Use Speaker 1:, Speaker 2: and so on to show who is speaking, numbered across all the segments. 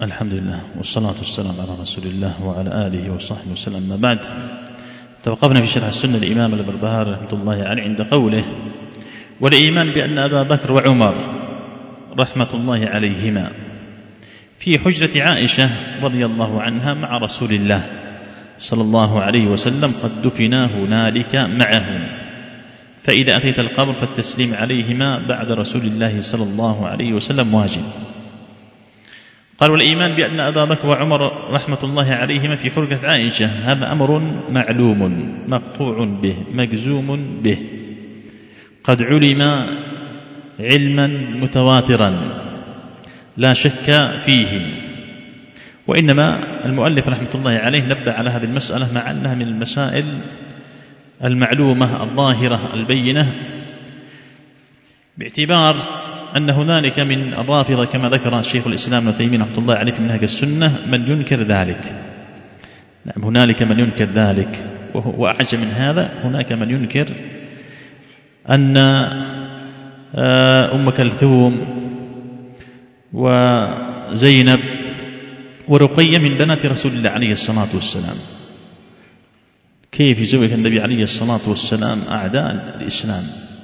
Speaker 1: الحمد لله والصلاة والسلام على رسول الله وعلى آله وصحبه وسلم. ما بعد، توقفنا في شرح السنة الإمام البربهاري رحمة الله عليه عند قوله: والإيمان بأن أبا بكر وعمر رحمة الله عليهما في حجرة عائشة رضي الله عنها مع رسول الله صلى الله عليه وسلم قد دفنا هنالك معه، فإذا أتيت القبر فالتسليم عليهما بعد رسول الله صلى الله عليه وسلم واجب. قال: والإيمان بأن أبا بكر وعمر رحمة الله عليهما في حجرة عائشة هذا أمر معلوم مقطوع به مجزوم به قد علم علما متواترا لا شك فيه. وإنما المؤلف رحمة الله عليه نبه على هذه المسألة مع أنها من المسائل المعلومة الظاهرة البينة، باعتبار أن هنالك من الرافضة كما ذكر شيخ الإسلام ابن تيمية رحمة الله عليه في منهج السنة من ينكر ذلك. نعم، هنالك من ينكر ذلك، وأعجب من هذا هناك من ينكر أن أم كلثوم وزينب ورقية من بنات رسول الله عليه الصلاة والسلام. كيف يزوج النبي عليه الصلاة والسلام أعداء الإسلام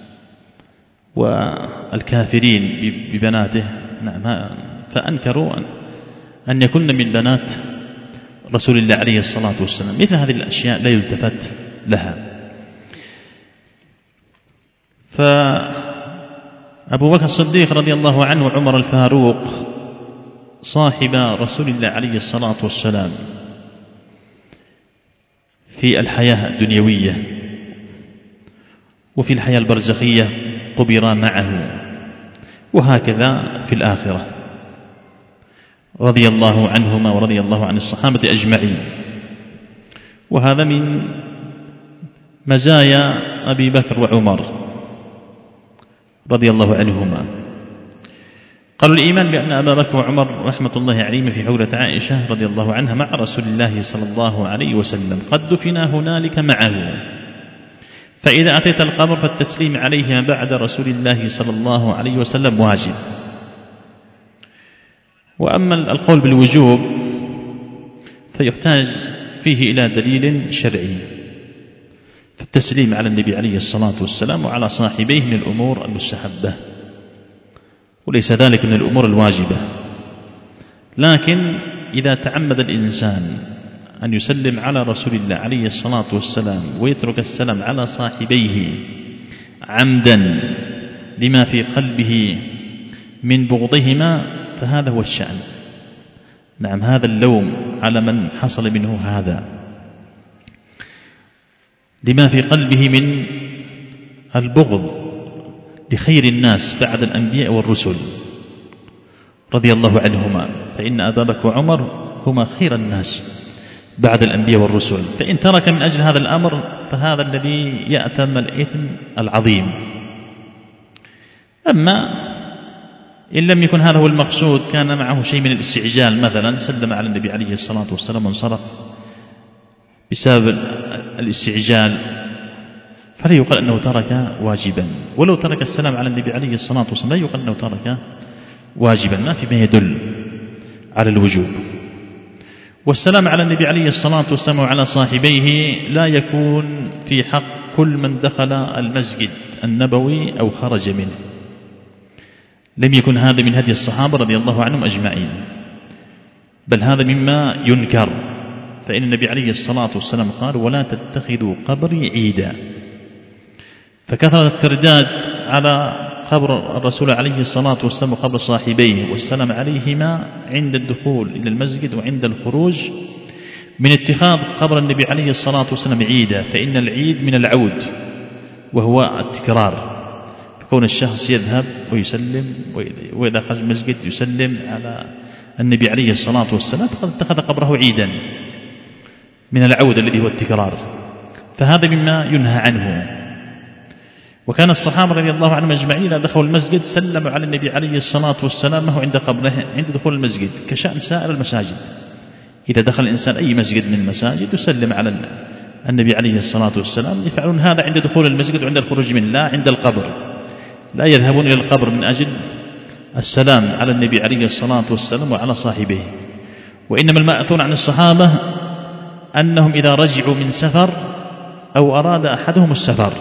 Speaker 1: والكافرين ببناته؟ نعم، فأنكروا أن يكن من بنات رسول الله عليه الصلاة والسلام. مثل هذه الأشياء لا يلتفت لها. فأبو بكر الصديق رضي الله عنه وعمر الفاروق صاحب رسول الله عليه الصلاة والسلام في الحياة الدنيوية وفي الحياة البرزخية قبرا معه، وهكذا في الآخرة، رضي الله عنهما ورضي الله عن الصحابة أجمعين. وهذا من مزايا أبي بكر وعمر رضي الله عنهما. قالوا: الإيمان بأن أبا بكر وعمر رحمة الله عليهما في حجرة عائشة رضي الله عنها مع رسول الله صلى الله عليه وسلم قد دفنا هنالك معه، فإذا أتيت القبر فالتسليم عليهما بعد رسول الله صلى الله عليه وسلم واجب. وأما القول بالوجوب فيحتاج فيه إلى دليل شرعي، فالتسليم على النبي عليه الصلاة والسلام وعلى صاحبيه من الأمور المستحبة، وليس ذلك من الأمور الواجبة. لكن إذا تعمد الإنسان أن يسلم على رسول الله عليه الصلاة والسلام ويترك السلام على صاحبيه عمدا لما في قلبه من بغضهما فهذا هو الشأن. نعم، هذا اللوم على من حصل منه هذا لما في قلبه من البغض لخير الناس بعد الأنبياء والرسل رضي الله عنهما، فإن أبا بكر وعمر هما خير الناس بعد الأنبياء والرسل. فإن ترك من أجل هذا الأمر فهذا الذي يأثم الإثم العظيم. أما إن لم يكن هذا هو المقصود، كان معه شيء من الاستعجال، مثلا سلم على النبي عليه الصلاة والسلام وانصرف بسبب الاستعجال، فلا يقال أنه ترك واجبا. ولو ترك السلام على النبي عليه الصلاة والسلام لا يقال أنه ترك واجبا، ما في ما يدل على الوجوب. والسلام على النبي عليه الصلاة والسلام وعلى صاحبيه لا يكون في حق كل من دخل المسجد النبوي أو خرج منه. لم يكن هذا من هدي الصحابة رضي الله عنهم أجمعين، بل هذا مما ينكر. فإن النبي عليه الصلاة والسلام قال: ولا تتخذوا قبري عيدا. فكثرة الترداد على قبر الرسول عليه الصلاة والسلام وقبر صاحبيه والسلام عليهما عند الدخول إلى المسجد وعند الخروج من اتخاذ قبر النبي عليه الصلاة والسلام عيدا، فإن العيد من العود وهو التكرار، فكون الشخص يذهب ويسلم، وإذا خرج المسجد يسلم على النبي عليه الصلاة والسلام فقد اتخذ قبره عيدا من العود الذي هو التكرار، فهذا مما ينهى عنه. وكان الصحابة رضي الله عنهم أجمعين إذا دخلوا المسجد سلموا على النبي عليه الصلاة والسلام وهو عند قبره عند دخول المسجد، كشأن سائر المساجد. إذا دخل الإنسان أي مسجد من المساجد يسلم على النبي عليه الصلاة والسلام. يفعلون هذا عند دخول المسجد وعند الخروج منه، لا عند القبر. لا يذهبون إلى القبر من أجل السلام على النبي عليه الصلاة والسلام وعلى صاحبه، وإنما المأثور عن الصحابة أنهم إذا رجعوا من سفر أو أراد أحدهم السفر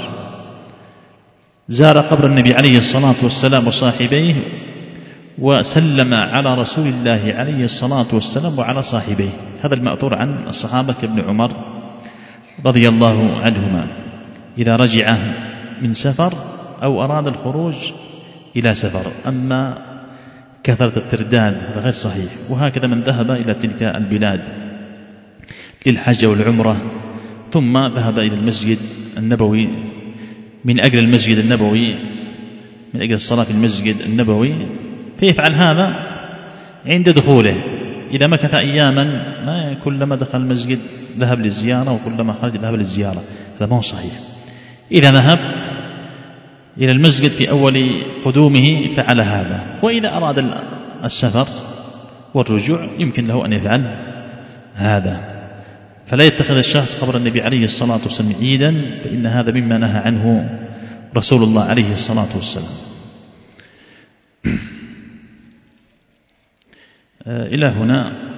Speaker 1: زار قبر النبي عليه الصلاة والسلام وصاحبيه وسلم على رسول الله عليه الصلاة والسلام وعلى صاحبيه. هذا المأثور عن الصحابة كابن عمر رضي الله عنهما إذا رجع من سفر أو أراد الخروج إلى سفر. أما كثرة الترداد هذا غير صحيح. وهكذا من ذهب إلى تلك البلاد للحج والعمرة ثم ذهب إلى المسجد النبوي من أجل المسجد النبوي، من أجل الصلاة في المسجد النبوي، فيفعل هذا عند دخوله. إذا مكث أياما ما كلما دخل المسجد ذهب للزيارة وكلما خرج ذهب للزيارة، هذا ما هو صحيح. إذا ذهب إلى المسجد في أول قدومه فعل هذا، وإذا أراد السفر والرجوع يمكن له أن يفعل هذا. فلا يتخذ الشخص قبر النبي عليه الصلاة والسلام عيدا، فإن هذا مما نهى عنه رسول الله عليه الصلاة والسلام. إلى هنا